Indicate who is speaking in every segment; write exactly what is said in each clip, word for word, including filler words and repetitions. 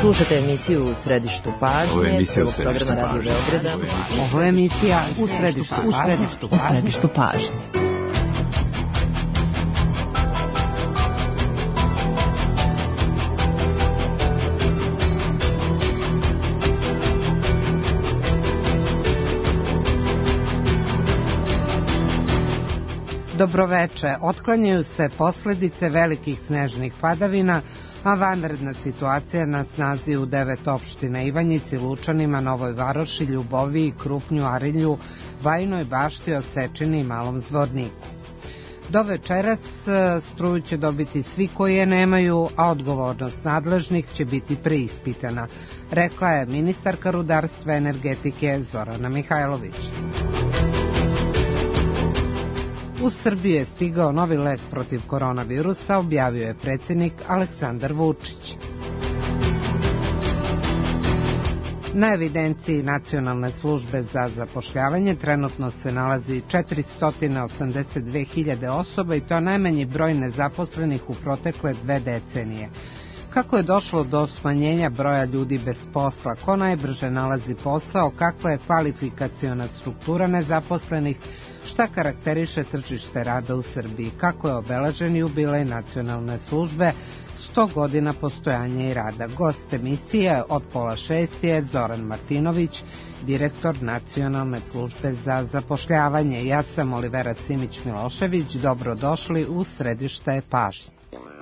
Speaker 1: Slušate emisiju U središtu pažnje.
Speaker 2: Ovo je emisija U
Speaker 1: središtu pažnje.
Speaker 3: Ovo je emisija U središtu pažnje. U središtu pažnje. Dobroveče, otklanjaju se posledice velikih snežnih padavina, a vanredna situacija na snazi u devet opština: Ivanjici, Lučanima, Novoj Varoši, Ljuboviji, Krupnju, Arilju, Bajinoj Bašti, Osečini i Malom Zvorniku. Do večeras struju će dobiti svi koji je nemaju, a odgovornost nadležnih će biti preispitana, rekla je ministarka rudarstva i energetike Zorana Mihajlović. U Srbiju je stigao novi lek protiv koronavirusa, objavio je predsjednik Aleksandar Vučić. Na evidenciji Nacionalne službe za zapošljavanje trenutno se nalazi četiristo osamdeset dve hiljade osoba i to najmanji broj nezaposlenih u protekle dve decenije. Kako je došlo do smanjenja broja ljudi bez posla, ko najbrže nalazi posao, kakva je kvalifikaciona struktura nezaposlenih, šta karakteriše tržište rada u Srbiji, kako je obeležen jubilej Nacionalne službe, sto godina postojanja i rada. Gost emisije od pola šest je Zoran Martinović, direktor Nacionalne službe za zapošljavanje. Ja sam Olivera Simić-Milošević, dobrodošli u središte pažnje.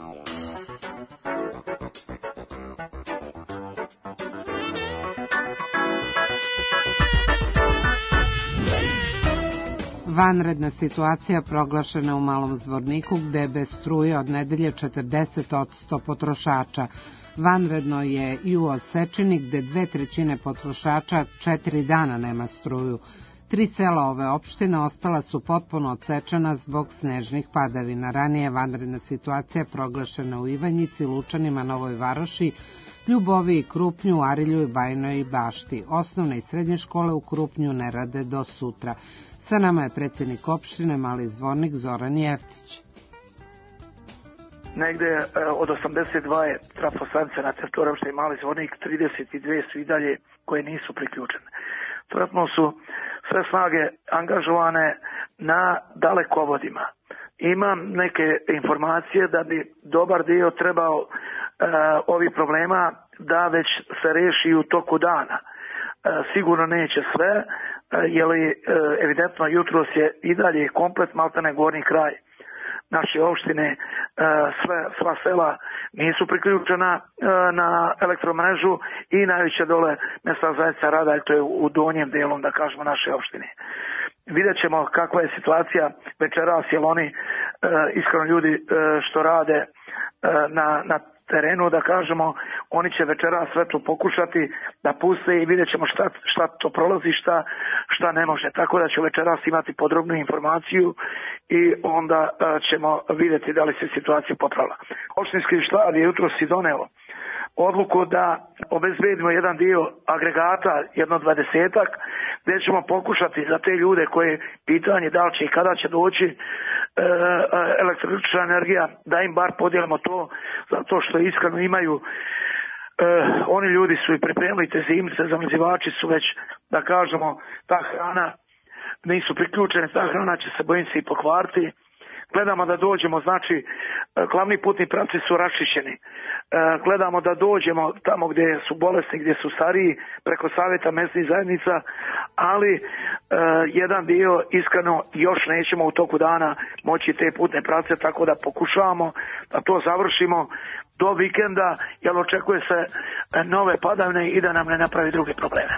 Speaker 3: Vanredna situacija proglašena u Malom Zvorniku, gde je bez struje od nedelje četrdeset posto potrošača. Vanredno je i u Osečini, gde dve trećine potrošača četiri dana nema struju. Tri sela ove opštine ostala su potpuno odsečena zbog snežnih padavina. Ranije je vanredna situacija proglašena u Ivanjici, Lučanima, Novoj Varoši, Ljuboviji, Krupnju, Arilju i Bajinoj Bašti. Osnovne i srednje škole u Krupnju ne rade do sutra. Sa nama je predsjednik opštine Mali Zvornik Zoran Jeftić.
Speaker 4: Negde od osamdeset dva je trafostanice na teritoriji opštine Mali Zvornik, trideset dve su i dalje koje nisu priključene. Trenutno su sve snage angažovane na dalekovodima. Imam neke informacije da bi dobar dio trebao e, ovih problema da već se reši u toku dana. E, sigurno neće sve, e, jer evidentno jutros je i dalje komplet maltene gornji kraj naše opštine, e, sve, sva sela nisu priključena e, na elektromrežu i najveće dole mjesta zajednica rada, to je u donjem delom, da kažemo, naše opštine. Vidjet ćemo kakva je situacija večeras, jer oni, e, iskreno ljudi e, što rade e, na, na terenu, da kažemo, oni će večeras sve to pokušati da puste i vidjet ćemo šta, šta to prolazi, šta, šta ne može. Tako da ću večeras imati podrobnu informaciju i onda e, ćemo vidjeti da li se situacija popravila. Opštinski štab je jutros i doneo odluku da obezbedimo jedan dio agregata, jedno dvadesetak, gdje ćemo pokušati za te ljude koje pitanje da li će i kada će doći e, električna energija, da im bar podijelimo to, zato što iskreno imaju, e, oni ljudi su i pripremili te zimnice, zamrzivači su već, da kažemo, ta hrana nisu priključene, ta hrana će se, bojim se, i pokvariti. Gledamo da dođemo, znači, glavni putni pravci su raščišćeni. Gledamo da dođemo tamo gdje su bolesni, gdje su stariji, preko savjeta mesnih zajednica, ali e, jedan dio iskreno još nećemo u toku dana moći te putne pravce, tako da pokušavamo da to završimo do vikenda, jer očekuje se nove padavine i da nam ne napravi druge probleme.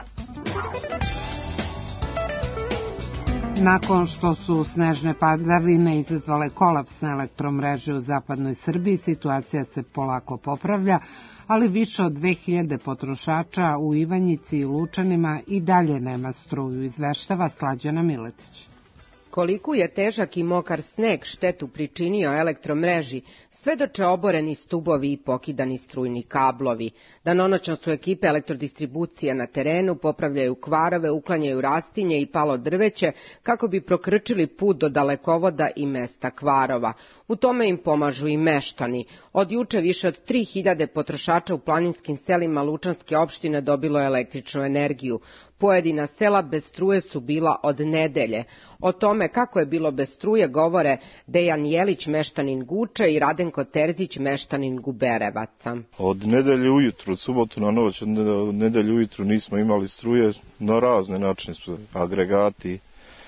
Speaker 3: Nakon što su snežne padavine izazvale kolaps na elektromreži u zapadnoj Srbiji, situacija se polako popravlja, ali više od dve hiljade potrošača u Ivanjici i Lučanima i dalje nema struju, izveštava Slađana Miletić.
Speaker 2: Koliku je težak i mokar sneg štetu pričinio elektromreži, svedoče oboreni stubovi i pokidani strujni kablovi. Danonoćno su ekipe elektrodistribucije na terenu, popravljaju kvarove, uklanjaju rastinje i palo drveće kako bi prokrčili put do dalekovoda i mesta kvarova. U tome im pomažu i meštani. Od juče više od tri hiljade potrošača u planinskim selima Lučanske opštine dobilo električnu energiju. Pojedina sela bez struje su bila od nedelje. O tome kako je bilo bez struje govore Dejan Jelić, meštanin Guče, i Radenko Terzić, meštanin Guberevaca.
Speaker 5: Od nedelje ujutru, od subotu na noć, od nedelje ujutru nismo imali struje, na razne načine su agregati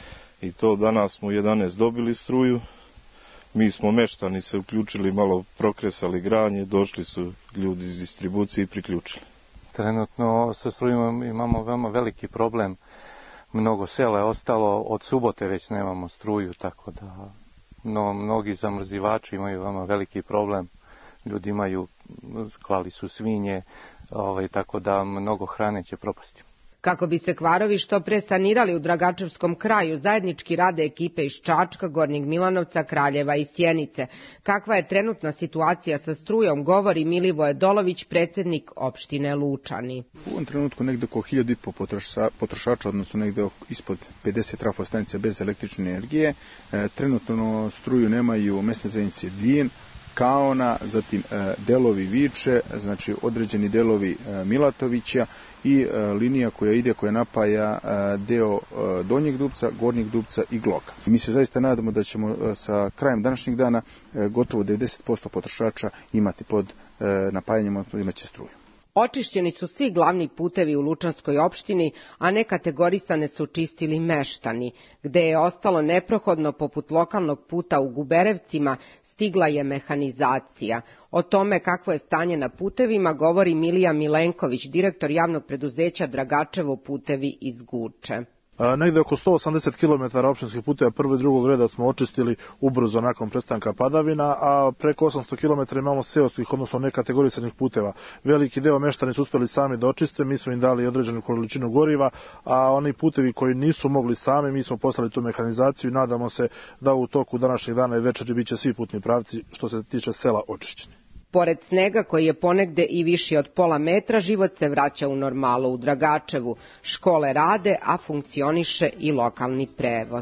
Speaker 5: i to. Danas smo u jedanaest dobili struju. Mi smo meštani se uključili, malo prokresali granje, došli su ljudi iz distribucije i priključili.
Speaker 6: Trenutno sa strujom imamo veoma veliki problem. Mnogo sela je ostalo, od subote već nemamo struju, tako da no, mnogi zamrzivači imaju veoma veliki problem. Ljudi imaju, klali su svinje, ovaj, tako da mnogo hrane će propasti.
Speaker 2: Kako bi se kvarovi što pre sanirali u Dragačevskom kraju, zajednički rade ekipe iz Čačka, Gornjeg Milanovca, Kraljeva i Sjenice. Kakva je trenutna situacija sa strujom, govori Milivoje Dolović, predsjednik opštine Lučani.
Speaker 7: U ovom trenutku negde oko hiljadu i po potrošača, odnosno negde ispod pedeset trafostanica bez električne energije. E, trenutno struju nemaju mesne zajednice Dlin, Kaona, zatim e, delovi Viče, znači određeni delovi e, Milatovića i e, linija koja ide, koja napaja e, deo e, Donjeg Dupca, Gornjeg Dupca i Gloga. Mi se zaista nadamo da ćemo e, sa krajem današnjeg dana e, gotovo devedeset posto potrošača imati pod e, napajanjem, odnosno imaće struju.
Speaker 2: Očišćeni su svi glavni putevi u Lučanskoj opštini, a nekategorisane su čistili meštani. Gde je ostalo neprohodno, poput lokalnog puta u Guberevcima, stigla je mehanizacija. O tome kakvo je stanje na putevima govori Milija Milenković, direktor javnog preduzeća Dragačevo putevi iz Guče.
Speaker 8: Negde oko sto osamdeset kilometara opštinskih puteva prvo i drugog reda smo očistili ubrzo nakon prestanka padavina, a preko osamsto kilometara imamo seoskih, odnosno nekategorisanih puteva. Veliki deo meštani su uspeli sami da očiste, mi smo im dali određenu količinu goriva, a oni putevi koji nisu mogli sami, mi smo poslali tu mehanizaciju i nadamo se da u toku današnjeg dana i večeri biće svi putni pravci što se tiče sela očišćeni.
Speaker 2: Pored snega koji je ponegde i viši od pola metra, život se vraća u normalu u Dragačevu. Škole rade, a funkcioniše i lokalni prevoz.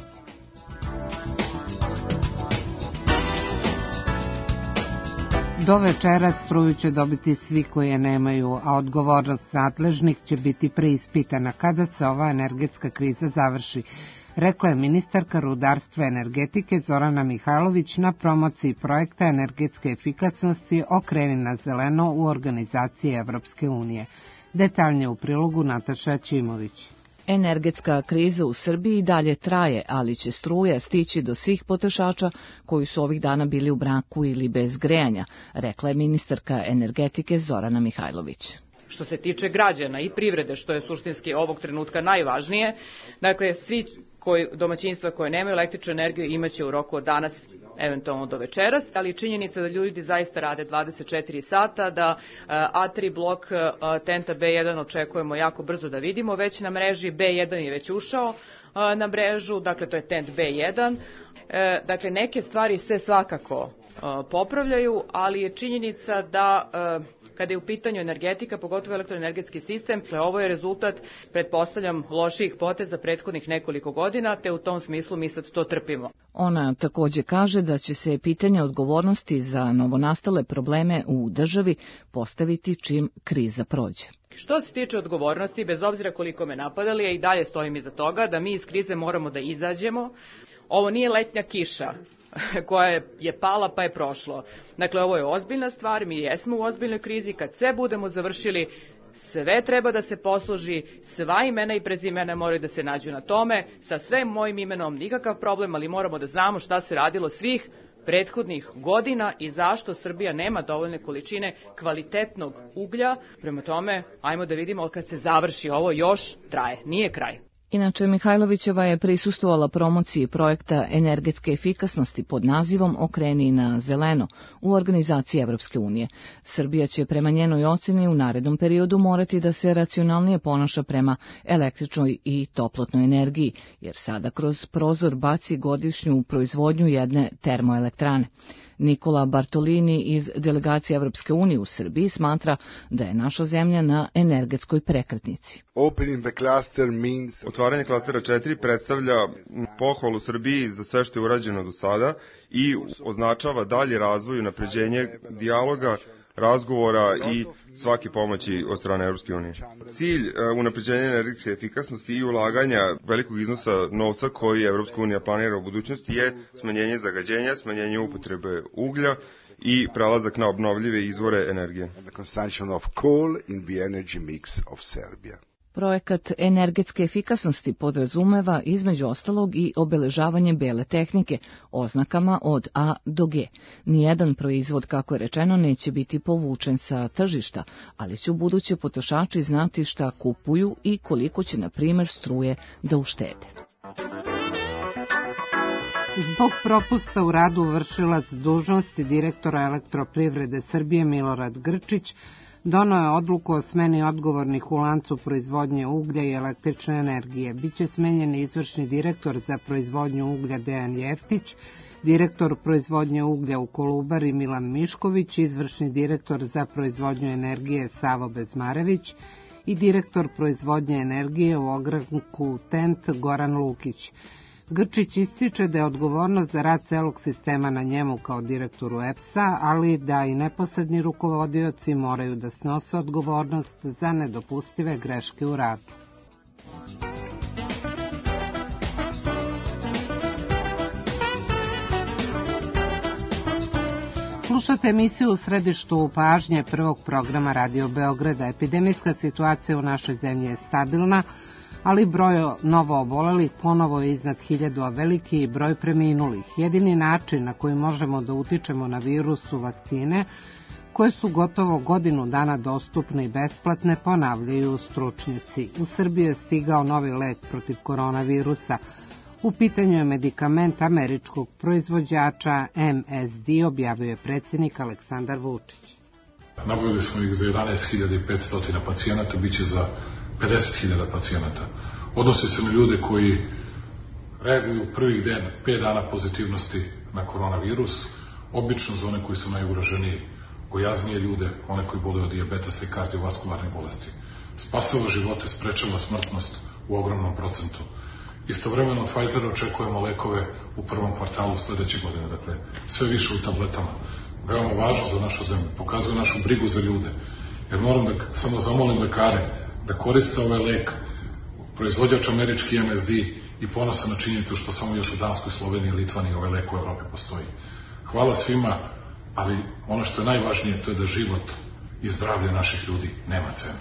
Speaker 3: Do večera struju će dobiti svi koji je nemaju, a odgovornost nadležnih će biti preispitana kada se ova energetska kriza završi, rekla je ministarka rudarstva i energetike Zorana Mihajlović na promociji projekta energetske efikasnosti Okreni na zeleno u organizaciji Evropske unije. Detaljnije u prilogu Nataša Ćimović.
Speaker 9: Energetska kriza u Srbiji dalje traje, ali će struja stići do svih potrošača koji su ovih dana bili u braku ili bez grejanja, rekla je ministarka energetike Zorana Mihajlović.
Speaker 10: Što se tiče građana i privrede, što je suštinski ovog trenutka najvažnije, dakle, svi koji, domaćinstva koje nemaju električnu energiju imaće u roku od danas, eventualno do večeras, ali činjenica da ljudi zaista rade dvadeset četiri sata, da A tri blok Tenta B jedan očekujemo jako brzo da vidimo, već na mreži B jedan je već ušao na mrežu, dakle to je Tent B jedan, dakle neke stvari se svakako popravljaju, ali je činjenica da kada je u pitanju energetika, pogotovo elektroenergetski sistem, ovo je rezultat, pretpostavljam, loših poteza prethodnih nekoliko godina, te u tom smislu mi sad to trpimo.
Speaker 9: Ona takođe kaže da će se pitanje odgovornosti za novonastale probleme u državi postaviti čim kriza prođe.
Speaker 10: Što se tiče odgovornosti, bez obzira koliko me napadali, a i dalje stojim iza toga, da mi iz krize moramo da izađemo. Ovo nije letnja kiša koja je pala pa je prošlo. Dakle, ovo je ozbiljna stvar, mi jesmo u ozbiljnoj krizi, kad sve budemo završili, sve treba da se posloži, sva imena i prezimena moraju da se nađu na tome, sa svem mojim imenom nikakav problem, ali moramo da znamo šta se radilo svih prethodnih godina i zašto Srbija nema dovoljne količine kvalitetnog uglja. Prema tome, ajmo da vidimo kad se završi ovo, još traje, nije kraj.
Speaker 9: Inače, Mihajlovićeva je prisustvovala promociji projekta energetske efikasnosti pod nazivom Okreni na zeleno u organizaciji Evropske unije. Srbija će prema njenoj ocjeni u narednom periodu morati da se racionalnije ponaša prema električnoj i toplotnoj energiji, jer sada kroz prozor baci godišnju proizvodnju jedne termoelektrane. Nikola Bartolini iz delegacije Evropske unije u Srbiji smatra da je naša zemlja na energetskoj prekretnici.
Speaker 11: Otvaranje klastera četiri predstavlja pohvalu Srbiji za sve što je urađeno do sada i označava dalje razvoj i unapređenje dijaloga, razgovora i svake pomoći od strane Evropske unije. Cilj unapređenja energetske efikasnosti i ulaganja velikog iznosa novca koji Evropska unija planira u budućnosti je smanjenje zagađenja, smanjenje upotrebe uglja i prelazak na obnovljive izvore energije.
Speaker 9: Projekat energetske efikasnosti podrazumeva između ostalog i obeležavanje bele tehnike oznakama od A do G. Nijedan proizvod, kako je rečeno, neće biti povučen sa tržišta, ali će u buduće potrošači znati šta kupuju i koliko će, na primjer, struje da uštede.
Speaker 3: Zbog propusta u radu vršilac dužnosti direktora Elektroprivrede Srbije Milorad Grčić donao je odluku o smeni odgovornih u lancu proizvodnje uglja i električne energije. Biće smenjen izvršni direktor za proizvodnju uglja Dejan Jeftić, direktor proizvodnje uglja u Kolubari Milan Mišković, izvršni direktor za proizvodnju energije Savo Bezmarević i direktor proizvodnje energije u ogranku Tent Goran Lukić. Grčić ističe da je odgovornost za rad celog sistema na njemu kao direktoru E P S-a, ali da i neposredni rukovodioci moraju da snose odgovornost za nedopustive greške u radu. Slušate emisiju U središtu pažnje prvog programa Radio Beograda. Epidemijska situacija u našoj zemlji je stabilna, ali broj novo obolelih ponovo je iznad hiljadu, a veliki i broj preminulih. Jedini način na koji možemo da utičemo na virus su vakcine, koje su gotovo godinu dana dostupne i besplatne, ponavljaju stručnjaci. U Srbiju je stigao novi lek protiv koronavirusa. U pitanju je medikament američkog proizvođača M S D, objavio je predsjednik Aleksandar Vučić.
Speaker 12: Nabavili smo ih za jedanaest hiljada petsto pacijenata, bit će za pedeset hiljada pacijenata. Odnosi se na ljude koji reaguju prvih pet dana pozitivnosti na koronavirus, obično za one koji su najugroženiji, gojaznije ljude, one koji boluju od dijabetesa i kardiovaskularnih bolesti. Spasava živote, sprečava smrtnost u ogromnom procentu. Istovremeno od Pfizera očekujemo lekove u prvom kvartalu sledeće godine, dakle sve više u tabletama. Veoma važno za našu zemlju, pokazuje našu brigu za ljude, jer moram da samo zamolim lekare da koriste ovaj lek, proizvođač američki M S D, i ponosan na činjenicu što samo još u Danskoj, Sloveniji i Litvaniji ovaj lek u Evropi postoji. Hvala svima, ali ono što je najvažnije to je da život i zdravlje naših ljudi nema cenu.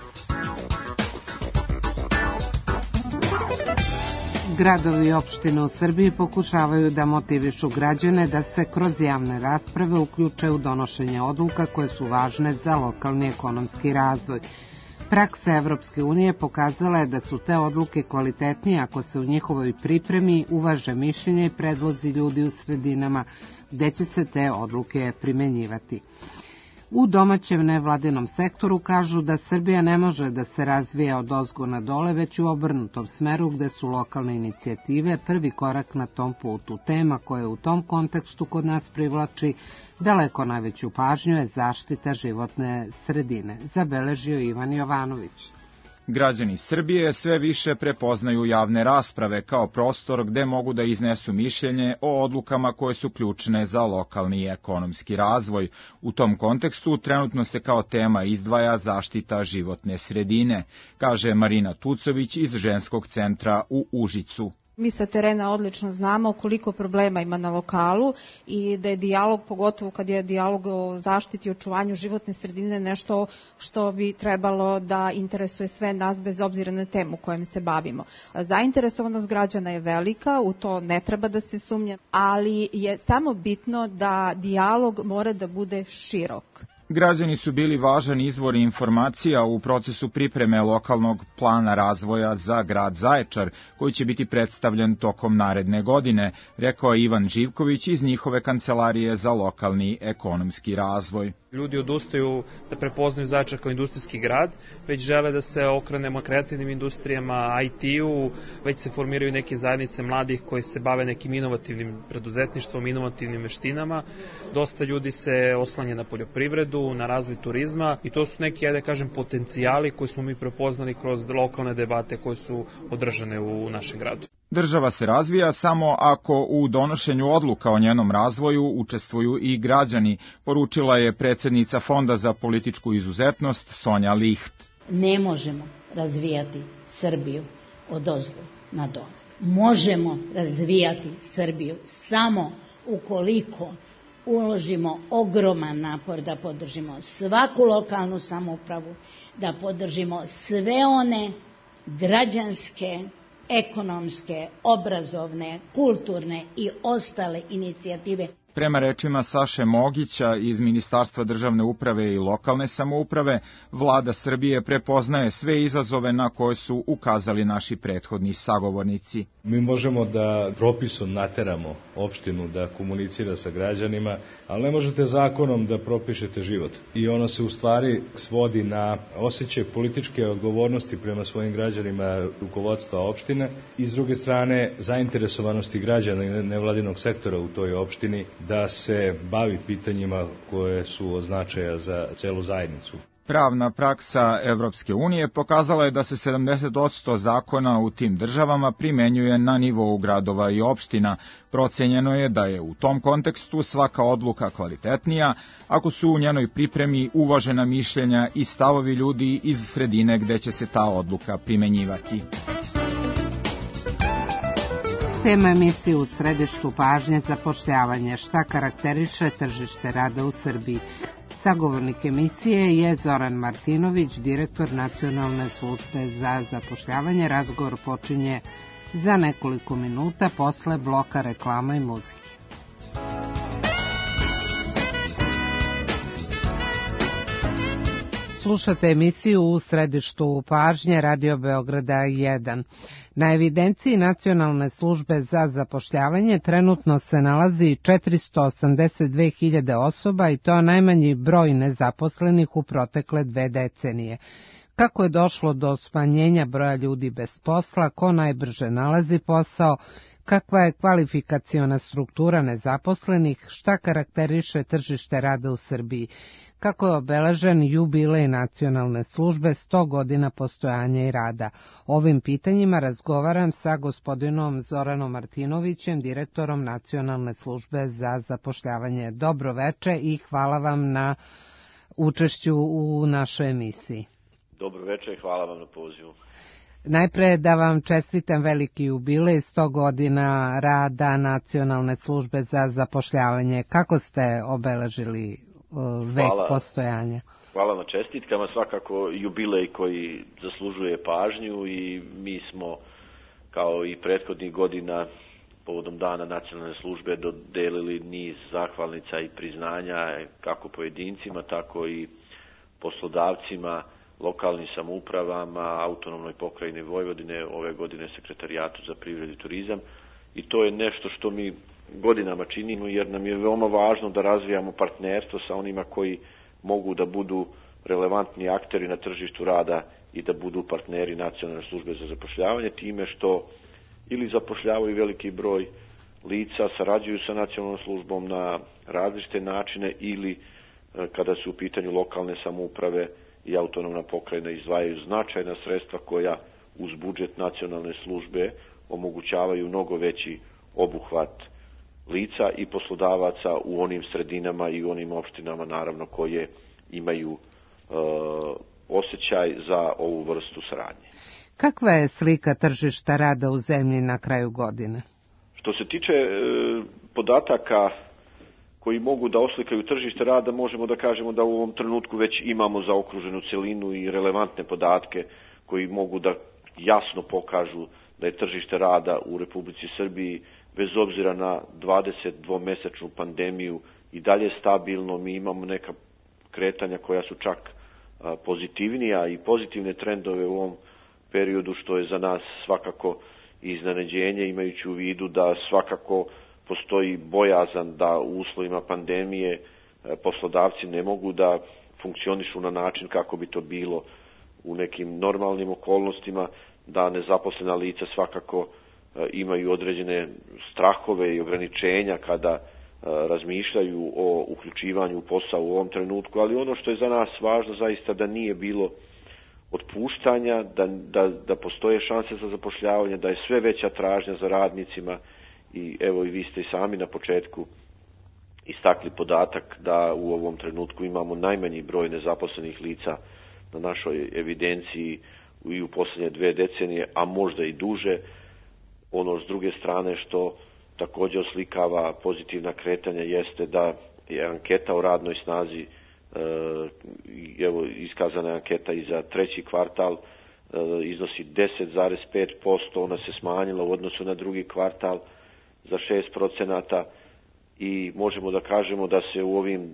Speaker 3: Gradovi i opštine u Srbiji pokušavaju da motivišu građane da se kroz javne rasprave uključe u donošenje odluka koje su važne za lokalni ekonomski razvoj. Praksa Evropske unije pokazala je da su te odluke kvalitetnije ako se u njihovoj pripremi uvaže mišljenje i predlozi ljudi u sredinama gde će se te odluke primenjivati. U domaćem nevladinom sektoru kažu da Srbija ne može da se razvija od ozgo na dole, već u obrnutom smeru gde su lokalne inicijative prvi korak na tom putu. Tema koja u tom kontekstu kod nas privlači daleko najveću pažnju je zaštita životne sredine, zabeležio Ivan Jovanović.
Speaker 13: Građani Srbije sve više prepoznaju javne rasprave kao prostor gde mogu da iznesu mišljenje o odlukama koje su ključne za lokalni i ekonomski razvoj. U tom kontekstu trenutno se kao tema izdvaja zaštita životne sredine, kaže Marina Tucović iz Ženskog centra u Užicu.
Speaker 14: Mi sa terena odlično znamo koliko problema ima na lokalu i da je dijalog, pogotovo kad je dijalog o zaštiti i očuvanju životne sredine, nešto što bi trebalo da interesuje sve nas bez obzira na temu kojom se bavimo. Zainteresovanost građana je velika, u to ne treba da se sumnja, ali je samo bitno da dijalog mora da bude širok.
Speaker 13: Građani su bili važan izvor informacija u procesu pripreme lokalnog plana razvoja za grad Zaječar, koji će biti predstavljen tokom naredne godine, rekao je Ivan Živković iz njihove kancelarije za lokalni ekonomski razvoj.
Speaker 15: Ljudi odustaju da prepoznaju Zaječar kao industrijski grad, već žele da se okrenemo kreativnim industrijama, I T-u, već se formiraju neke zajednice mladih koji se bave nekim inovativnim preduzetništvom, inovativnim veštinama. Dosta ljudi se oslanja na poljoprivredu, na razvoj turizma i to su neki, ajde kažem, potencijali koji smo mi prepoznali kroz lokalne debate koje su održane u našem gradu.
Speaker 13: Država se razvija samo ako u donošenju odluka o njenom razvoju učestvuju i građani, poručila je predsjednica Fonda za političku izuzetnost Sonja Licht.
Speaker 16: Ne možemo razvijati Srbiju odozgo na dole. Možemo razvijati Srbiju samo ukoliko uložimo ogroman napor da podržimo svaku lokalnu samoupravu, da podržimo sve one građanske, ekonomske, obrazovne, kulturne i ostale inicijative.
Speaker 13: Prema rečima Saše Mogića iz Ministarstva državne uprave i lokalne samouprave, Vlada Srbije prepoznaje sve izazove na koje su ukazali naši prethodni sagovornici.
Speaker 17: Mi možemo da propisom nateramo opštinu da komunicira sa građanima, ali ne možete zakonom da propišete život. I ono se u stvari svodi na osjećaj političke odgovornosti prema svojim građanima rukovodstva opštine i s druge strane zainteresovanosti građana i nevladinog sektora u toj opštini da se bavi pitanjima koje su od značaja za celu zajednicu.
Speaker 13: Pravna praksa Evropske unije pokazala je da se sedamdeset posto zakona u tim državama primenjuje na nivou gradova i opština. Procenjeno je da je u tom kontekstu svaka odluka kvalitetnija ako su u njenoj pripremi uvažena mišljenja i stavovi ljudi iz sredine gde će se ta odluka primenjivati.
Speaker 3: Tema emisije u središtu pažnje zapošljavanje, šta karakteriše tržište rada u Srbiji. Sagovornik emisije je Zoran Martinović, direktor Nacionalne službe za zapošljavanje. Razgovor počinje za nekoliko minuta posle bloka reklama i muzike. Slušate emisiju u središtu pažnje Radio Beograda jedan. Na evidenciji Nacionalne službe za zapošljavanje trenutno se nalazi četiristo osamdeset dve hiljade osoba i to najmanji broj nezaposlenih u protekle dve decenije. Kako je došlo do smanjenja broja ljudi bez posla, ko najbrže nalazi posao, kakva je kvalifikaciona struktura nezaposlenih, šta karakteriše tržište rada u Srbiji, kako je obeležen jubilej Nacionalne službe sto godina postojanja i rada. Ovim pitanjima razgovaram sa gospodinom Zoranom Martinovićem, direktorom Nacionalne službe za zapošljavanje. Dobro veče i hvala vam na učešću u našoj emisiji.
Speaker 18: Dobro veče i hvala vam na pozivu.
Speaker 3: Najpre da vam čestitam veliki jubilej, sto godina rada Nacionalne službe za zapošljavanje. Kako ste obeležili vek hvala, postojanja?
Speaker 18: Hvala na čestitkama, svakako jubilej koji zaslužuje pažnju i mi smo kao i prethodnih godina povodom dana Nacionalne službe dodelili niz zahvalnica i priznanja kako pojedincima, tako i poslodavcima, lokalnim samoupravama, autonomnoj pokrajini Vojvodine, ove godine Sekretarijatu za privredu i turizam. I to je nešto što mi godinama činimo jer nam je veoma važno da razvijamo partnerstvo sa onima koji mogu da budu relevantni akteri na tržištu rada i da budu partneri Nacionalne službe za zapošljavanje time što ili zapošljavaju veliki broj lica, sarađuju sa Nacionalnom službom na različite načine ili kada su u pitanju lokalne samouprave i autonomna pokrajina izdvajaju značajna sredstva koja uz budžet Nacionalne službe omogućavaju mnogo veći obuhvat lica i poslodavaca u onim sredinama i u onim opštinama naravno koje imaju e, osjećaj za ovu vrstu saradnje.
Speaker 3: Kakva je slika tržišta rada u zemlji na kraju godine?
Speaker 18: Što se tiče e, podataka koji mogu da oslikaju tržište rada, možemo da kažemo da u ovom trenutku već imamo zaokruženu celinu i relevantne podatke koji mogu da jasno pokažu da je tržište rada u Republici Srbiji bez obzira na dvadeset dvomesečnu pandemiju i dalje stabilno. Mi imamo neka kretanja koja su čak pozitivnija i pozitivne trendove u ovom periodu, što je za nas svakako iznenađenje, imajući u vidu da svakako postoji bojazan da u uslovima pandemije poslodavci ne mogu da funkcionišu na način kako bi to bilo u nekim normalnim okolnostima, da nezaposlena lica svakako imaju određene strahove i ograničenja kada razmišljaju o uključivanju u posao u ovom trenutku, ali ono što je za nas važno zaista da nije bilo otpuštanja, da, da, da postoje šanse za zapošljavanje, da je sve veća tražnja za radnicima i evo i vi ste i sami na početku istakli podatak da u ovom trenutku imamo najmanji broj nezaposlenih lica na našoj evidenciji i u posljednje dve decenije, a možda i duže. Ono s druge strane što također oslikava pozitivna kretanja jeste da je anketa o radnoj snazi, evo iskazana je anketa i za treći kvartal, iznosi deset zarez pet posto, ona se smanjila u odnosu na drugi kvartal za šest procenata i možemo da kažemo da se u ovim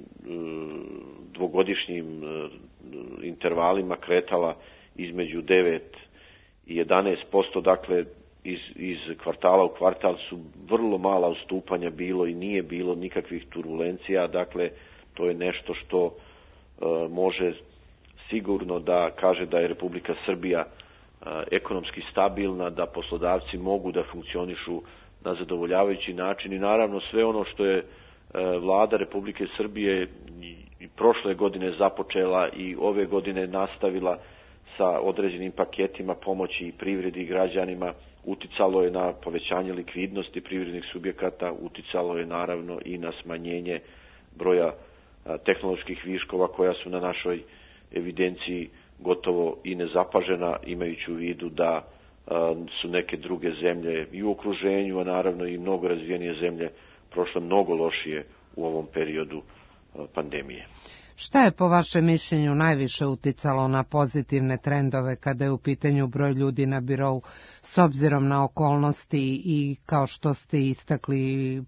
Speaker 18: dvogodišnjim intervalima kretala između devet i jedanaest posto, dakle iz, iz kvartala u kvartal su vrlo mala ustupanja bilo i nije bilo nikakvih turbulencija, dakle to je nešto što e, može sigurno da kaže da je Republika Srbija e, ekonomski stabilna, da poslodavci mogu da funkcionišu na zadovoljavajući način i naravno sve ono što je e, vlada Republike Srbije i prošle godine započela i ove godine nastavila sa određenim paketima pomoći i privredi i građanima, uticalo je na povećanje likvidnosti privrednih subjekata, uticalo je naravno i na smanjenje broja a, tehnoloških viškova koja su na našoj evidenciji gotovo i nezapažena, imajući u vidu da a, su neke druge zemlje i u okruženju, a naravno i mnogo razvijenije zemlje prošle mnogo lošije u ovom periodu a, pandemije.
Speaker 3: Šta je po vašem mišljenju najviše uticalo na pozitivne trendove kada je u pitanju broj ljudi na birou s obzirom na okolnosti i kao što ste istakli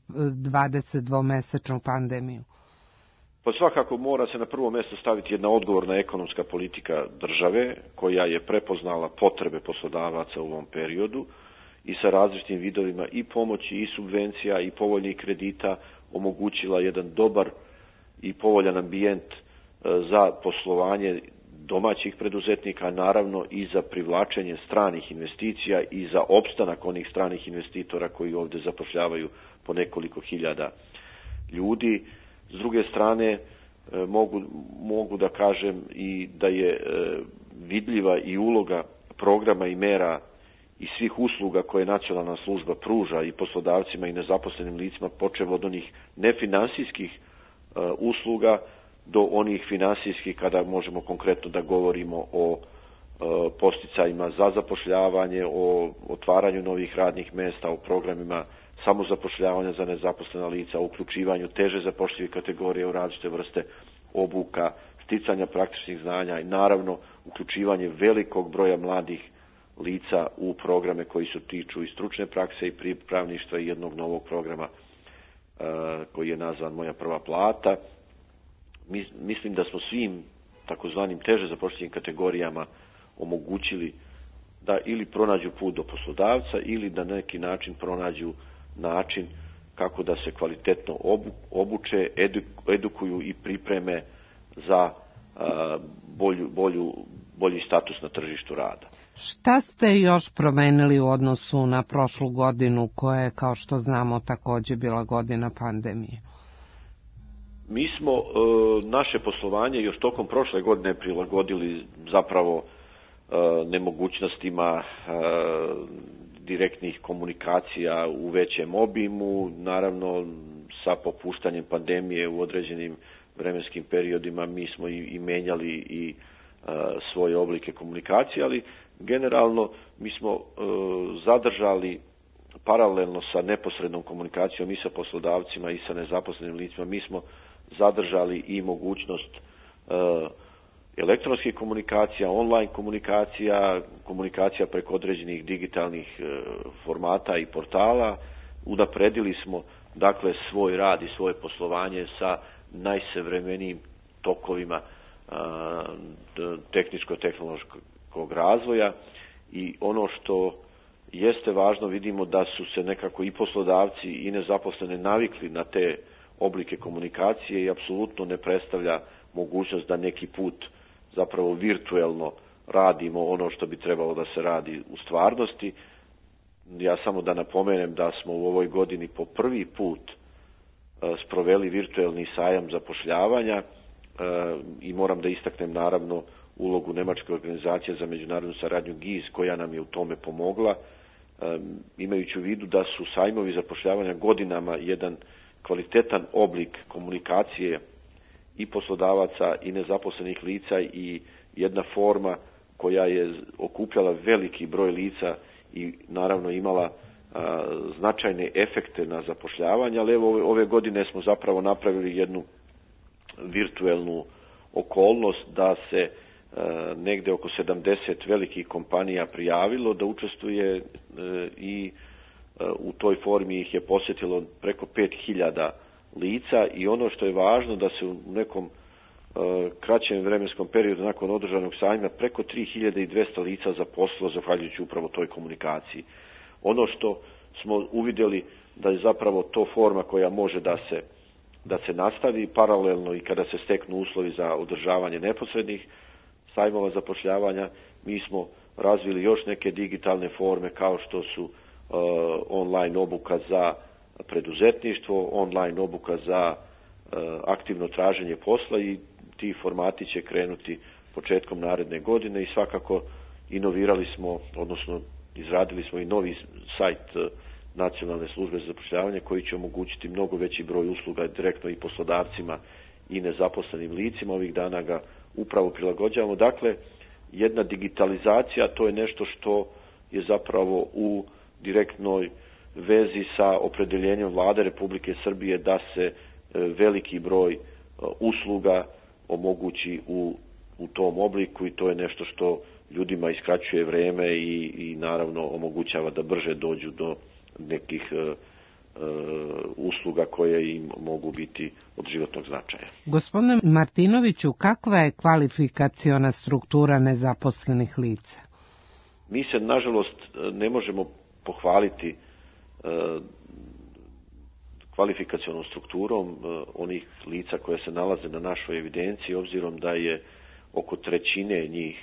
Speaker 3: dvadesetdvomesečnu pandemiju?
Speaker 18: Pa svakako mora se na prvo mjesto staviti jedna odgovorna ekonomska politika države koja je prepoznala potrebe poslodavaca u ovom periodu i sa različitim vidovima i pomoći i subvencija i povoljnih kredita omogućila jedan dobar i povoljan ambijent za poslovanje domaćih preduzetnika, naravno i za privlačenje stranih investicija i za opstanak onih stranih investitora koji ovdje zapošljavaju po nekoliko hiljada ljudi. S druge strane, mogu, mogu da kažem i da je vidljiva i uloga programa i mera i svih usluga koje nacionalna služba pruža i poslodavcima i nezaposlenim licima, počev od onih nefinansijskih usluga do onih finansijskih kada možemo konkretno da govorimo o posticajima za zapošljavanje, o otvaranju novih radnih mjesta, o programima samozapošljavanja za nezaposlena lica, o uključivanju teže zapošljivih kategorija u različite vrste obuka, sticanja praktičnih znanja i naravno uključivanje velikog broja mladih lica u programe koji se tiču i stručne prakse i pripravništva i jednog novog programa koji je nazvan Moja prva plata. Mislim da smo svim takozvanim teže zapošljivim kategorijama omogućili da ili pronađu put do poslodavca ili da na neki način pronađu način kako da se kvalitetno obuče, edukuju i pripreme za bolju, bolju, bolji status na tržištu rada.
Speaker 3: Šta ste još promenili u odnosu na prošlu godinu koja je, kao što znamo, također bila godina pandemije?
Speaker 18: Mi smo e, naše poslovanje još tokom prošle godine prilagodili zapravo e, nemogućnostima e, direktnih komunikacija u većem obimu, naravno sa popuštanjem pandemije u određenim vremenskim periodima mi smo i, i menjali i e, svoje oblike komunikacije, ali generalno mi smo e, zadržali paralelno sa neposrednom komunikacijom i sa poslodavcima i sa nezaposlenim licima, mi smo zadržali i mogućnost e, elektronskih komunikacija, online komunikacija, komunikacija preko određenih digitalnih e, formata i portala. Unapredili smo dakle svoj rad i svoje poslovanje sa najsavremenijim tokovima tehničko-tehnološkog razvoja i ono što jeste važno, vidimo da su se nekako i poslodavci i nezaposleni navikli na te oblike komunikacije i apsolutno ne predstavlja mogućnost da neki put zapravo virtuelno radimo ono što bi trebalo da se radi u stvarnosti. Ja samo da napomenem da smo u ovoj godini po prvi put sproveli virtuelni sajam zapošljavanja i moram da istaknem naravno ulogu Nemačke organizacije za međunarodnu saradnju G I Z koja nam je u tome pomogla, imajući u vidu da su sajmovi zapošljavanja godinama jedan kvalitetan oblik komunikacije i poslodavaca i nezaposlenih lica i jedna forma koja je okupljala veliki broj lica i naravno imala a, značajne efekte na zapošljavanje, ali evo ove, ove godine smo zapravo napravili jednu virtuelnu okolnost da se a, negde oko sedamdeset velikih kompanija prijavilo da učestvuje a, i a, u toj formi ih je posjetilo preko pet hiljada lica i ono što je važno da se u nekom uh, kraćem vremenskom periodu nakon održanog sajma preko tri hiljade dvesta lica zaposlilo zahvaljujući upravo toj komunikaciji. Ono što smo uvidjeli da je zapravo to forma koja može da se, da se nastavi paralelno i kada se steknu uslovi za održavanje neposrednih sajmova zapošljavanja, mi smo razvili još neke digitalne forme kao što su uh, online obuka za preduzetništvo, online obuka za e, aktivno traženje posla i ti formati će krenuti početkom naredne godine i svakako inovirali smo, odnosno izradili smo i novi sajt e, Nacionalne službe za zapošljavanje koji će omogućiti mnogo veći broj usluga direktno i poslodavcima i nezaposlenim licima. Ovih dana ga upravo prilagođavamo. Dakle, jedna digitalizacija, to je nešto što je zapravo u direktnoj vezi sa opredeljenjem Vlade Republike Srbije da se veliki broj usluga omogući u, u tom obliku i to je nešto što ljudima iskraćuje vreme i, i naravno omogućava da brže dođu do nekih uh, usluga koje im mogu biti od životnog značaja.
Speaker 3: Gospodine Martinoviću, kakva je kvalifikaciona struktura nezaposlenih lica?
Speaker 18: Mi se, nažalost, ne možemo pohvaliti kvalifikacionom strukturom onih lica koje se nalaze na našoj evidenciji, obzirom da je oko trećine njih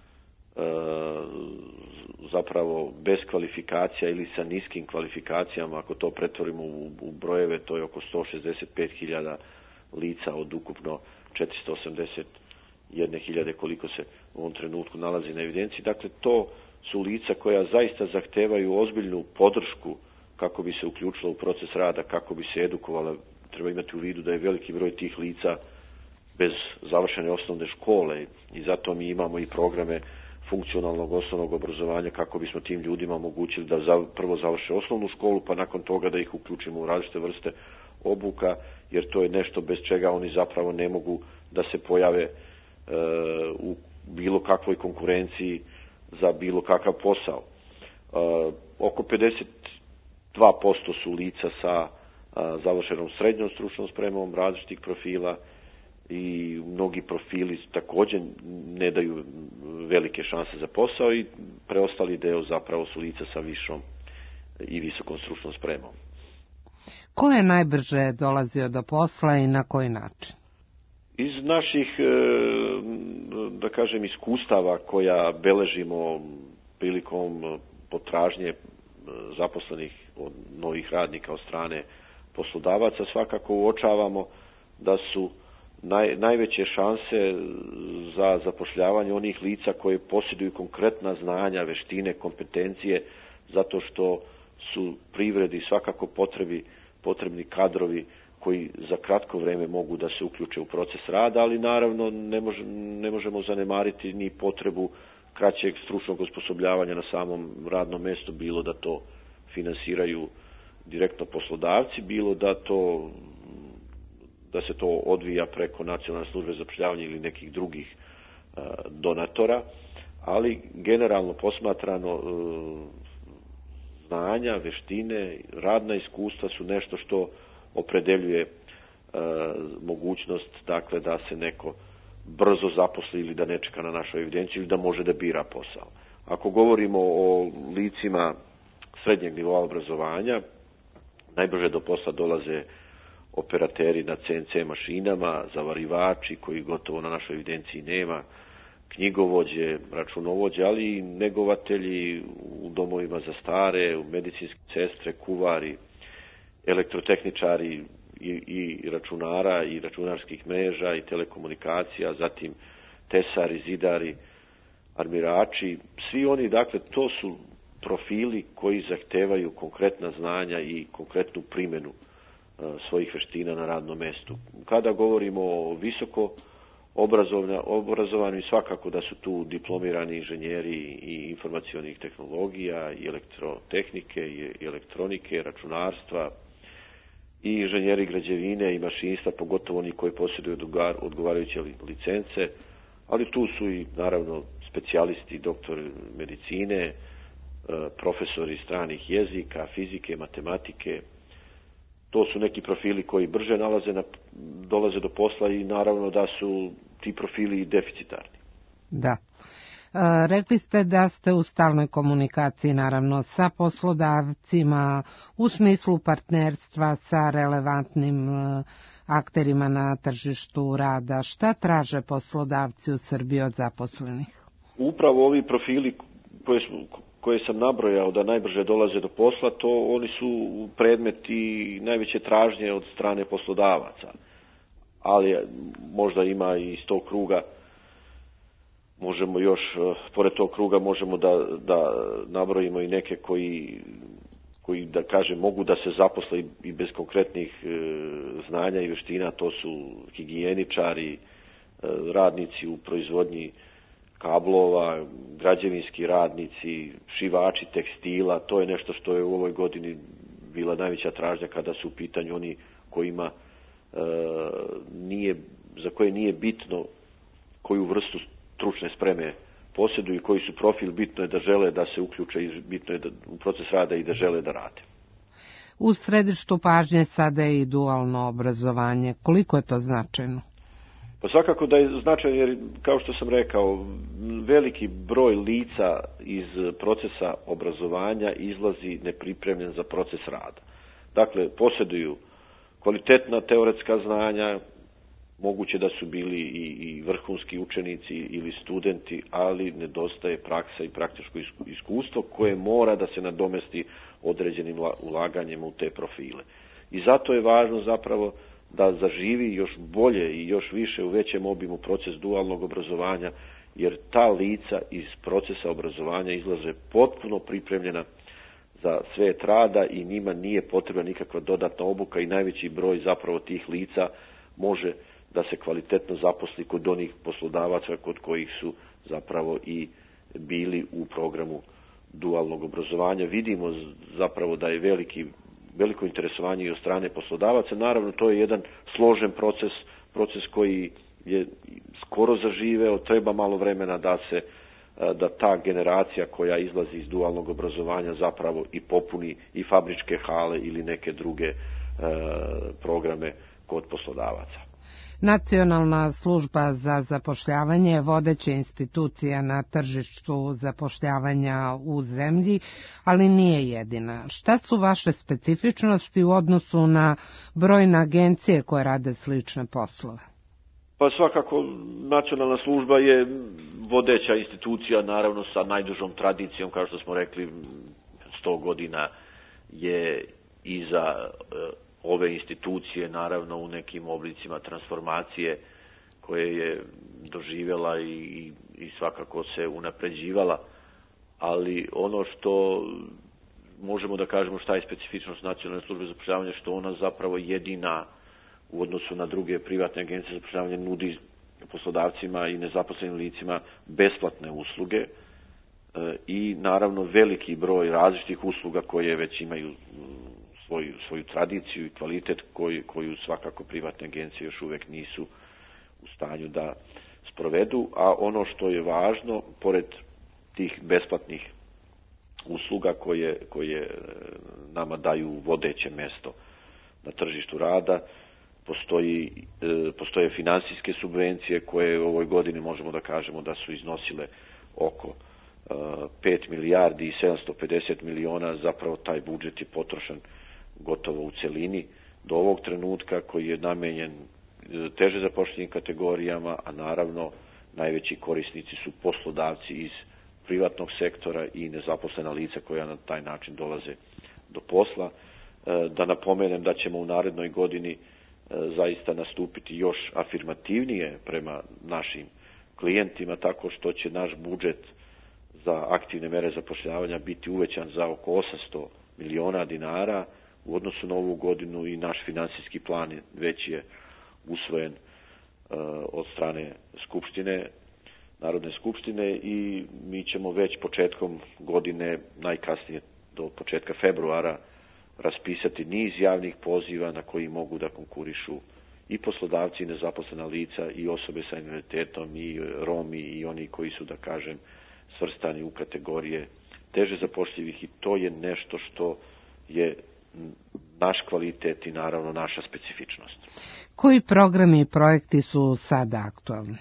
Speaker 18: zapravo bez kvalifikacija ili sa niskim kvalifikacijama. Ako to pretvorimo u brojeve, to je oko sto šezdeset pet hiljada lica od ukupno četiristo osamdeset jedne hiljade koliko se u ovom trenutku nalazi na evidenciji. Dakle, to su lica koja zaista zahtevaju ozbiljnu podršku kako bi se uključila u proces rada, kako bi se edukovala. Treba imati u vidu da je veliki broj tih lica bez završene osnovne škole i zato mi imamo i programe funkcionalnog osnovnog obrazovanja kako bismo tim ljudima omogućili da za, prvo završe osnovnu školu, pa nakon toga da ih uključimo u različite vrste obuka, jer to je nešto bez čega oni zapravo ne mogu da se pojave e, u bilo kakvoj konkurenciji za bilo kakav posao. E, oko pedeset dva posto su lica sa a, završenom srednjom stručnom spremom različitih profila i mnogi profili također ne daju velike šanse za posao i preostali deo zapravo su lica sa višom i visokom stručnom spremom.
Speaker 3: Ko je najbrže dolazio do posla i na koji način?
Speaker 18: Iz naših, da kažem, iskustava koja beležimo prilikom potražnje zaposlenih od novih radnika od strane poslodavaca, svakako uočavamo da su naj, najveće šanse za zapošljavanje onih lica koje posjeduju konkretna znanja, veštine, kompetencije, zato što su privredi svakako potrebi, potrebni kadrovi koji za kratko vreme mogu da se uključe u proces rada, ali naravno ne, može, ne možemo zanemariti ni potrebu kraćeg stručnog osposobljavanja na samom radnom mjestu, bilo da to finansiraju direktno poslodavci, bilo da to da se to odvija preko Nacionalne službe za zapošljavanje ili nekih drugih uh, donatora, ali generalno posmatrano uh, znanja, veštine, radna iskustva su nešto što opredeljuje mogućnost dakle da se neko brzo zaposli ili da ne čeka na našu evidenciju ili da može da bira posao. Ako govorimo o licima srednjeg nivoa obrazovanja, najbrže do posla dolaze operateri na C N C mašinama, zavarivači koji gotovo na našoj evidenciji nema, knjigovođe, računovođe, ali i negovatelji u domovima za stare, u medicinske sestre, kuvari, elektrotehničari i, i računara i računarskih mreža i telekomunikacija, zatim tesari, zidari, armirači, svi oni, dakle, to su profili koji zahtevaju konkretna znanja i konkretnu primjenu svojih veština na radnom mestu. Kada govorimo o visoko obrazovanju, svakako da su tu diplomirani inženjeri i informacionih tehnologija i elektrotehnike i elektronike, računarstva i inženjeri građevine i mašinstva, pogotovo oni koji posjeduju odgovarajuće licence, ali tu su i naravno specijalisti, doktori medicine, profesori stranih jezika, fizike, matematike. To su neki profili koji brže nalaze na, dolaze do posla i naravno da su ti profili deficitarni.
Speaker 3: Da. E, rekli ste da ste u stalnoj komunikaciji naravno sa poslodavcima u smislu partnerstva sa relevantnim e, akterima na tržištu rada. Šta traže poslodavci u Srbiji od zaposlenih?
Speaker 18: Upravo ovi profili koje smo koje sam nabrojao da najbrže dolaze do posla, to oni su predmeti najveće tražnje od strane poslodavaca. Ali možda ima i iz tog kruga, možemo još, pored tog kruga možemo da, da nabrojimo i neke koji, koji, da kažem, mogu da se zaposle i bez konkretnih e, znanja i veština, to su higijeničari, e, radnici u proizvodnji kablova, građevinski radnici, šivači tekstila, to je nešto što je u ovoj godini bila najveća tražnja kada su u pitanju oni kojima e, nije, za koje nije bitno koju vrstu stručne spreme posjeduju i koji su profil, bitno je da žele da se uključe i bitno je da, u proces rada i da žele da rade.
Speaker 3: U središtu pažnje sada je i dualno obrazovanje. Koliko je to značajno?
Speaker 18: Pa svakako da je značajno jer, kao što sam rekao, veliki broj lica iz procesa obrazovanja izlazi nepripremljen za proces rada. Dakle, posjeduju kvalitetna teoretska znanja, moguće da su bili i, i vrhunski učenici ili studenti, ali nedostaje praksa i praktičko iskustvo koje mora da se nadomesti određenim ulaganjem u te profile. I zato je važno zapravo da zaživi još bolje i još više u većem obimu proces dualnog obrazovanja, jer ta lica iz procesa obrazovanja izlaze potpuno pripremljena za svet rada i njima nije potrebna nikakva dodatna obuka i najveći broj zapravo tih lica može da se kvalitetno zaposli kod onih poslodavaca kod kojih su zapravo i bili u programu dualnog obrazovanja. Vidimo zapravo da je veliki veliko interesovanje i od strane poslodavaca. Naravno, to je jedan složen proces, proces koji je skoro zaživeo, treba malo vremena da se, da ta generacija koja izlazi iz dualnog obrazovanja zapravo i popuni i fabričke hale ili neke druge e, programe kod poslodavaca.
Speaker 3: Nacionalna služba za zapošljavanje je vodeća institucija na tržištu zapošljavanja u zemlji, ali nije jedina. Šta su vaše specifičnosti u odnosu na brojne agencije koje rade slične poslove?
Speaker 18: Pa svakako nacionalna služba je vodeća institucija, naravno sa najdužom tradicijom, kao što smo rekli, sto godina je iza ove institucije, naravno u nekim oblicima transformacije koje je doživjela i, i svakako se unapređivala, ali ono što možemo da kažemo šta je specifičnost nacionalne službe za zapošljavanje, što ona zapravo jedina u odnosu na druge privatne agencije za zapošljavanje nudi poslodavcima i nezaposlenim licima besplatne usluge e, i naravno veliki broj različitih usluga koje već imaju svoju, svoju tradiciju i kvalitet koju, koju svakako privatne agencije još uvek nisu u stanju da sprovedu, a ono što je važno, pored tih besplatnih usluga koje, koje nama daju vodeće mesto na tržištu rada, postoji, postoje finansijske subvencije koje u ovoj godini možemo da kažemo da su iznosile oko pet milijardi i sedamsto pedeset miliona, zapravo taj budžet je potrošen gotovo u celini do ovog trenutka, koji je namenjen teže zapošljenim kategorijama, a naravno najveći korisnici su poslodavci iz privatnog sektora i nezaposlena lica koja na taj način dolaze do posla. Da napomenem da ćemo u narednoj godini zaista nastupiti još afirmativnije prema našim klijentima, tako što će naš budžet za aktivne mere zapošljavanja biti uvećan za oko osamsto miliona dinara u odnosu na ovu godinu i naš finansijski plan već je usvojen uh, od strane Skupštine, Narodne skupštine, i mi ćemo već početkom godine, najkasnije do početka februara, raspisati niz javnih poziva na koji mogu da konkurišu i poslodavci, i nezaposlena lica, i osobe sa invaliditetom, i Romi, i oni koji su, da kažem, svrstani u kategorije teže zapošljivih, i to je nešto što je naš kvalitet i naravno naša specifičnost.
Speaker 3: Koji programi i projekti su sada aktualni?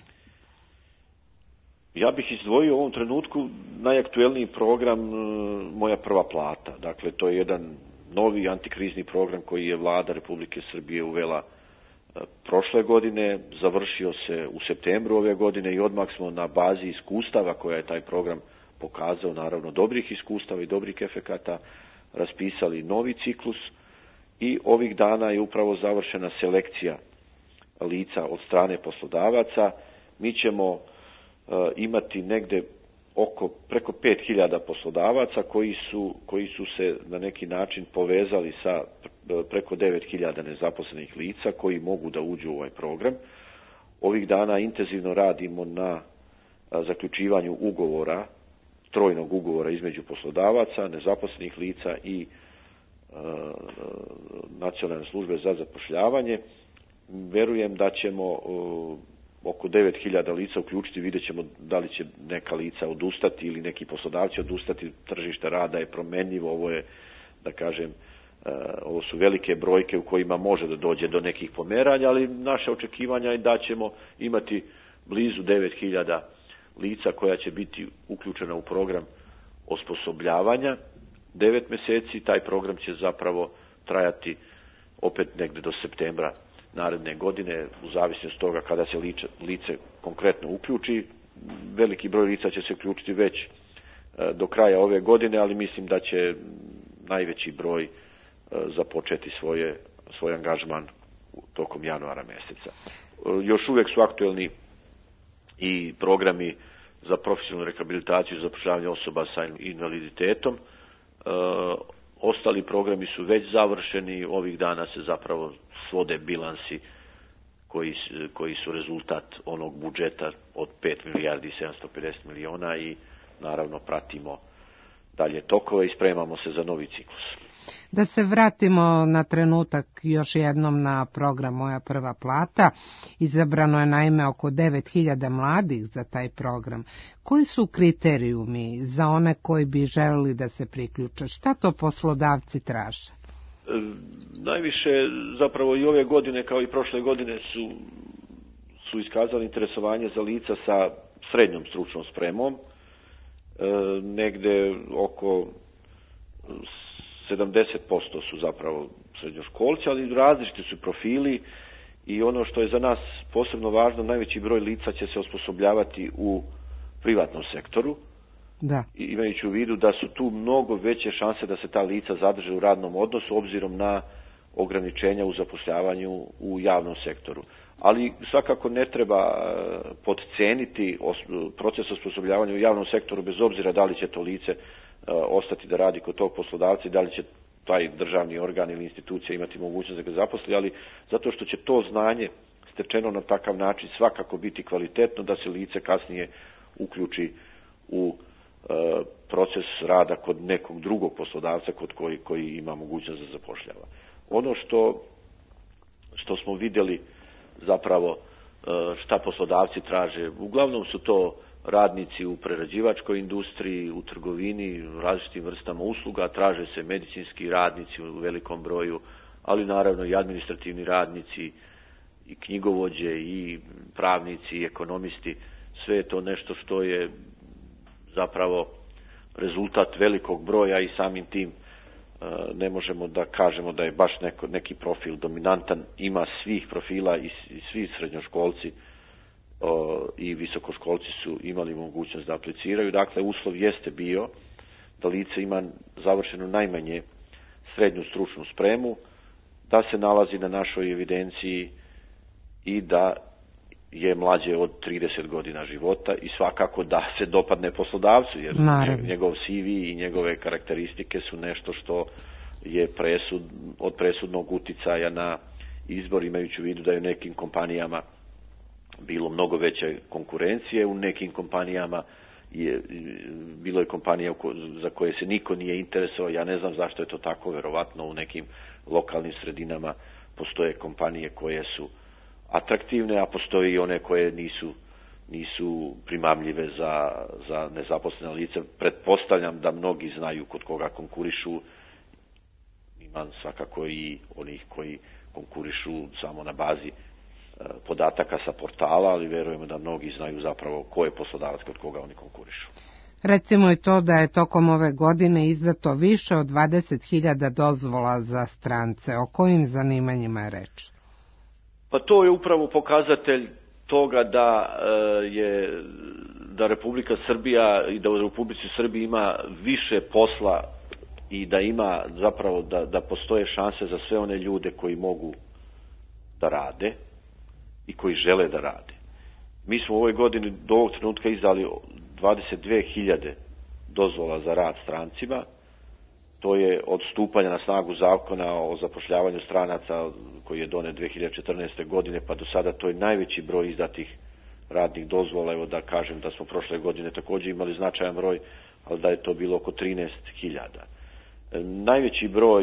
Speaker 18: Ja bih izdvojio u ovom trenutku najaktuelniji program Moja prva plata. Dakle, to je jedan novi antikrizni program koji je Vlada Republike Srbije uvela prošle godine, završio se u septembru ove godine i odmah smo na bazi iskustava koja je taj program pokazao, naravno dobrih iskustava i dobrih efekata, raspisali novi ciklus i ovih dana je upravo završena selekcija lica od strane poslodavaca. Mi ćemo uh, imati negde oko preko pet hiljada poslodavaca koji su, koji su se na neki način povezali sa preko devet hiljada nezaposlenih lica koji mogu da uđu u ovaj program. Ovih dana intenzivno radimo na zaključivanju ugovora, trojnog ugovora između poslodavaca, nezaposlenih lica i e, Nacionalne službe za zapošljavanje. Verujem da ćemo e, oko devet hiljada lica uključiti, vidjet ćemo da li će neka lica odustati ili neki poslodavci odustati. Tržište rada je promenljivo, ovo je, da kažem, e, ovo su velike brojke u kojima može da dođe do nekih pomeranja, ali naše očekivanja je da ćemo imati blizu devet hiljada lica koja će biti uključena u program osposobljavanja. Devet meseci, taj program će zapravo trajati opet negde do septembra naredne godine, u zavisnosti od toga kada se lice, lice konkretno uključi. Veliki broj lica će se uključiti već e, do kraja ove godine, ali mislim da će najveći broj e, započeti svoje, svoj angažman tokom januara meseca. E, još uvek su aktuelni i programi za profesionalnu rehabilitaciju i zapošljavanje osoba sa invaliditetom. E, ostali programi su već završeni, ovih dana se zapravo svode bilansi koji, koji su rezultat onog budžeta od pet milijardi i sedamsto pedeset miliona i naravno pratimo dalje tokove i spremamo se za novi ciklus.
Speaker 3: Da se vratimo na trenutak još jednom na program Moja prva plata. Izabrano je naime oko devet hiljada mladih za taj program. Koji su kriterijumi za one koji bi želeli da se priključe? Šta to poslodavci traže?
Speaker 18: E, najviše zapravo i ove godine kao i prošle godine su, su iskazali interesovanje za lica sa srednjom stručnom spremom. E, negde oko sedamdeset posto su zapravo srednjoškolci, ali različiti su profili i ono što je za nas posebno važno, najveći broj lica će se osposobljavati u privatnom sektoru.
Speaker 3: Da.
Speaker 18: I imajući u vidu da su tu mnogo veće šanse da se ta lica zadrže u radnom odnosu obzirom na ograničenja u zapošljavanju u javnom sektoru. Ali svakako ne treba podceniti proces osposobljavanja u javnom sektoru bez obzira da li će to lice ostati da radi kod tog poslodavca i da li će taj državni organ ili institucija imati mogućnost da ga zaposli, ali zato što će to znanje stečeno na takav način svakako biti kvalitetno da se lice kasnije uključi u e, proces rada kod nekog drugog poslodavca kod koji, koji ima mogućnost da zapošljava. Ono što, što smo vidjeli zapravo e, šta poslodavci traže, uglavnom su to radnici u prerađivačkoj industriji, u trgovini, različitim vrstama usluga, traže se medicinski radnici u velikom broju, ali naravno i administrativni radnici, i knjigovođe, i pravnici, i ekonomisti. Sve je to nešto što je zapravo rezultat velikog broja i samim tim ne možemo da kažemo da je baš neko, neki profil dominantan. Ima svih profila i, i svi srednjoškolci o, i visokoškolci su imali mogućnost da apliciraju. Dakle, uslov jeste bio da lice ima završenu najmanje srednju stručnu spremu, da se nalazi na našoj evidenciji i da je mlađe od trideset godina života i svakako da se dopadne poslodavcu, jer Naravno. njegov C V i njegove karakteristike su nešto što je presud, od presudnog uticaja na izbor, imajući u vidu da je u nekim kompanijama bilo mnogo veće konkurencije, u nekim kompanijama je, bilo je kompanija za koje se niko nije interesovao. Ja ne znam zašto je to tako, verovatno u nekim lokalnim sredinama postoje kompanije koje su atraktivne, a postoji i one koje nisu, nisu primamljive za, za nezaposlene lice. Pretpostavljam da mnogi znaju kod koga konkurišu. Ima svakako i onih koji konkurišu samo na bazi podataka sa portala, ali verujemo da mnogi znaju zapravo ko je poslodavac kod koga oni konkurišu.
Speaker 3: Recimo i to da je tokom ove godine izdato više od dvadeset hiljada dozvola za strance. O kojim zanimanjima je reč?
Speaker 18: Pa to je upravo pokazatelj toga da je da Republika Srbija i da u Republici Srbiji ima više posla i da ima zapravo da, da postoje šanse za sve one ljude koji mogu da rade i koji žele da rade. Mi smo u ovoj godini do ovog trenutka izdali dvadeset dve hiljade dozvola za rad strancima. To je od stupanja na snagu zakona o zapošljavanju stranaca koji je donet dve hiljade četrnaeste. godine, pa do sada to je najveći broj izdatih radnih dozvola. Evo da kažem da smo prošle godine također imali značajan broj, ali da je to bilo oko trinaest hiljada. Najveći broj,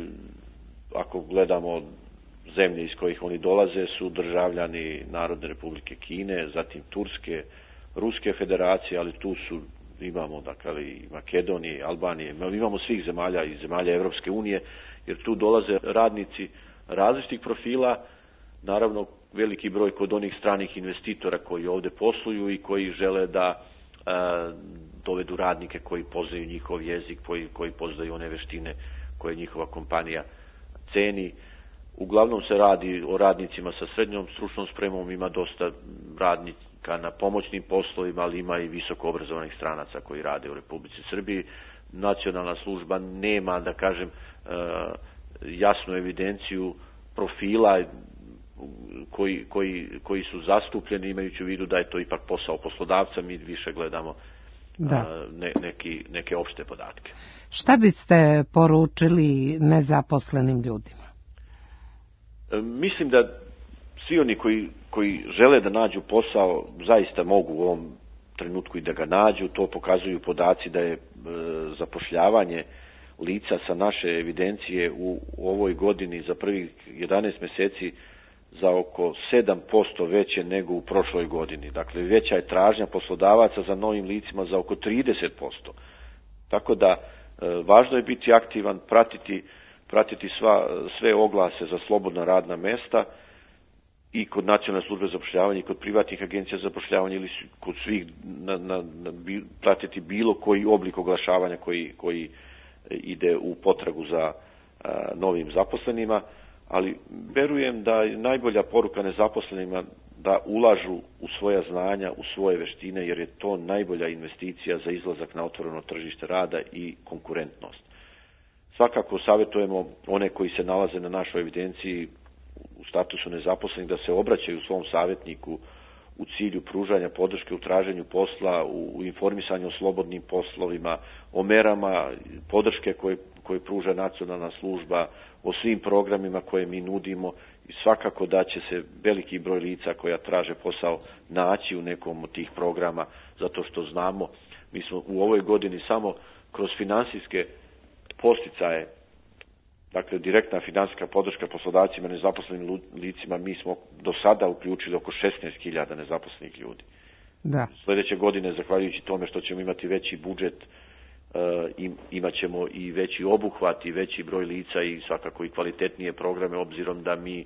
Speaker 18: ako gledamo zemlje iz kojih oni dolaze, su državljani Narodne Republike Kine, zatim Turske, Ruske federacije, ali tu su imamo dakle i Makedonije, Albanije, imamo svih zemalja i zemalja Evropske unije, jer tu dolaze radnici različitih profila, naravno veliki broj kod onih stranih investitora koji ovdje posluju i koji žele da e, dovedu radnike koji poznaju njihov jezik, koji, koji poznaju one veštine koje njihova kompanija ceni. Uglavnom se radi o radnicima sa srednjom stručnom spremom, ima dosta radnika na pomoćnim poslovima, ali ima i visoko obrazovanih stranaca koji rade u Republici Srbiji. Nacionalna služba nema, da kažem, jasnu evidenciju profila koji, koji, koji su zastupljeni, imajući u vidu da je to ipak posao poslodavca. Mi više gledamo da. Ne, neki, neke opšte podatke.
Speaker 3: Šta biste poručili nezaposlenim ljudima?
Speaker 18: Mislim da svi oni koji, koji žele da nađu posao zaista mogu u ovom trenutku i da ga nađu. To pokazuju podaci da je e, zapošljavanje lica sa naše evidencije u, u ovoj godini za prvih jedanaest mjeseci za oko sedam posto veće nego u prošloj godini. Dakle, veća je tražnja poslodavaca za novim licima za oko trideset posto. Tako da e, važno je biti aktivan, pratiti pratiti sva, sve oglase za slobodna radna mesta i kod Nacionalne službe za zapošljavanje i kod privatnih agencija za zapošljavanje ili kod svih na, na, na, pratiti bilo koji oblik oglašavanja koji, koji ide u potragu za a, novim zaposlenima, ali verujem da je najbolja poruka nezaposlenima da ulažu u svoja znanja, u svoje veštine, jer je to najbolja investicija za izlazak na otvoreno tržište rada i konkurentnost. Svakako savjetujemo one koji se nalaze na našoj evidenciji u statusu nezaposlenih da se obraćaju svom savjetniku u cilju pružanja podrške u traženju posla, u informisanju o slobodnim poslovima, o merama podrške koje, koje pruža nacionalna služba, o svim programima koje mi nudimo i svakako da će se veliki broj lica koja traže posao naći u nekom od tih programa, zato što znamo, mi smo u ovoj godini samo kroz finansijske posticaje, dakle direktna finansijska podrška poslodavcima, nezaposlenim licima, mi smo do sada uključili oko šesnaest hiljada nezaposlenih ljudi.
Speaker 3: Da.
Speaker 18: Sljedeće godine, zahvaljujući tome što ćemo imati veći budžet, uh, imat ćemo i veći obuhvat i veći broj lica i svakako i kvalitetnije programe, obzirom da mi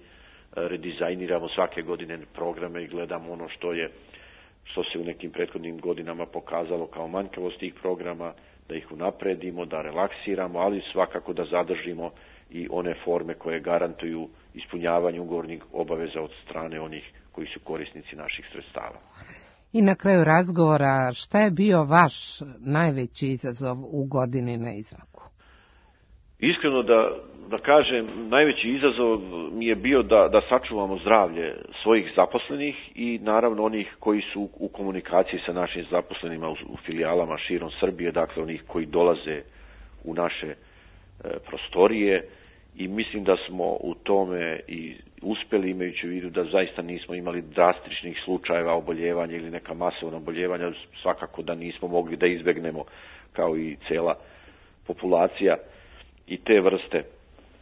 Speaker 18: redizajniramo svake godine programe i gledamo ono što je što se u nekim prethodnim godinama pokazalo kao manjkavost tih programa, da ih unapredimo, da relaksiramo, ali svakako da zadržimo i one forme koje garantuju ispunjavanje ugovornih obaveza od strane onih koji su korisnici naših sredstava.
Speaker 3: I na kraju razgovora, šta je bio vaš najveći izazov u godini na izmaku?
Speaker 18: Iskreno da, da kažem, najveći izazov mi je bio da, da sačuvamo zdravlje svojih zaposlenih i naravno onih koji su u komunikaciji sa našim zaposlenima u, u filijalama širom Srbije, dakle onih koji dolaze u naše e, prostorije, i mislim da smo u tome i uspeli, imajući u vidu da zaista nismo imali drastičnih slučajeva oboljevanja ili neka masovna oboljevanja, svakako da nismo mogli da izbegnemo kao i cela populacija i te vrste e,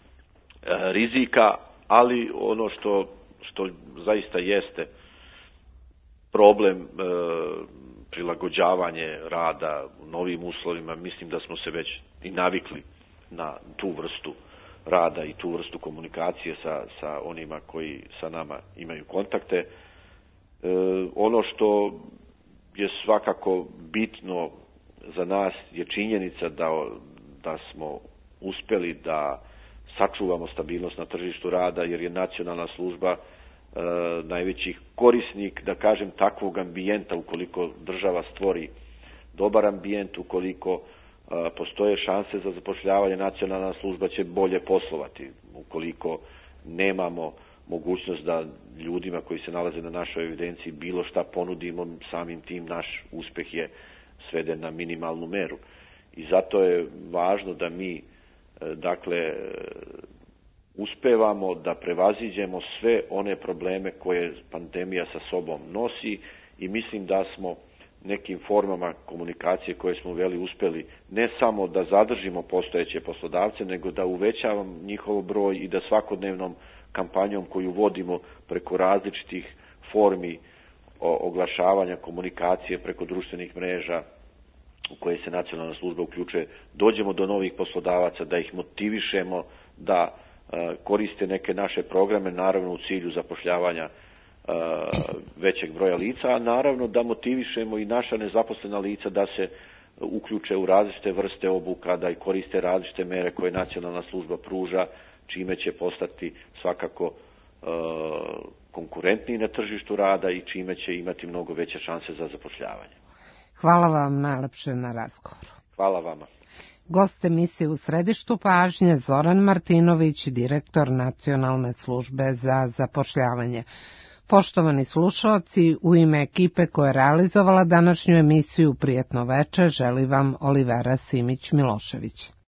Speaker 18: rizika, ali ono što, što zaista jeste problem e, prilagođavanje rada u novim uslovima, mislim da smo se već i navikli na tu vrstu rada i tu vrstu komunikacije sa, sa onima koji sa nama imaju kontakte. E, ono što je svakako bitno za nas je činjenica da, da smo uspeli da sačuvamo stabilnost na tržištu rada, jer je nacionalna služba e, najveći korisnik, da kažem, takvog ambijenta. Ukoliko država stvori dobar ambijent, ukoliko e, postoje šanse za zapošljavanje, nacionalna služba će bolje poslovati. Ukoliko nemamo mogućnost da ljudima koji se nalaze na našoj evidenciji bilo šta ponudimo, samim tim naš uspeh je sveden na minimalnu meru. I zato je važno da mi dakle uspevamo da prevaziđemo sve one probleme koje pandemija sa sobom nosi, i mislim da smo nekim formama komunikacije koje smo uveli uspeli ne samo da zadržimo postojeće poslodavce, nego da uvećavamo njihov broj i da svakodnevnom kampanjom koju vodimo preko različitih formi oglašavanja, komunikacije preko društvenih mreža u koje se nacionalna služba uključuje, dođemo do novih poslodavaca, da ih motivišemo da uh, koriste neke naše programe, naravno u cilju zapošljavanja uh, većeg broja lica, a naravno da motivišemo i naša nezaposlena lica da se uključe u različite vrste obuka, da i koriste različite mere koje nacionalna služba pruža, čime će postati svakako uh, konkurentniji na tržištu rada i čime će imati mnogo veće šanse za zapošljavanje.
Speaker 3: Hvala vam najlepše na razgovoru.
Speaker 18: Hvala vama.
Speaker 3: Gost emisije U središtu pažnje Zoran Martinović, direktor Nacionalne službe za zapošljavanje. Poštovani slušalci, u ime ekipe koja je realizovala današnju emisiju Prijetno veče želi vam Olivera Simić-Milošević.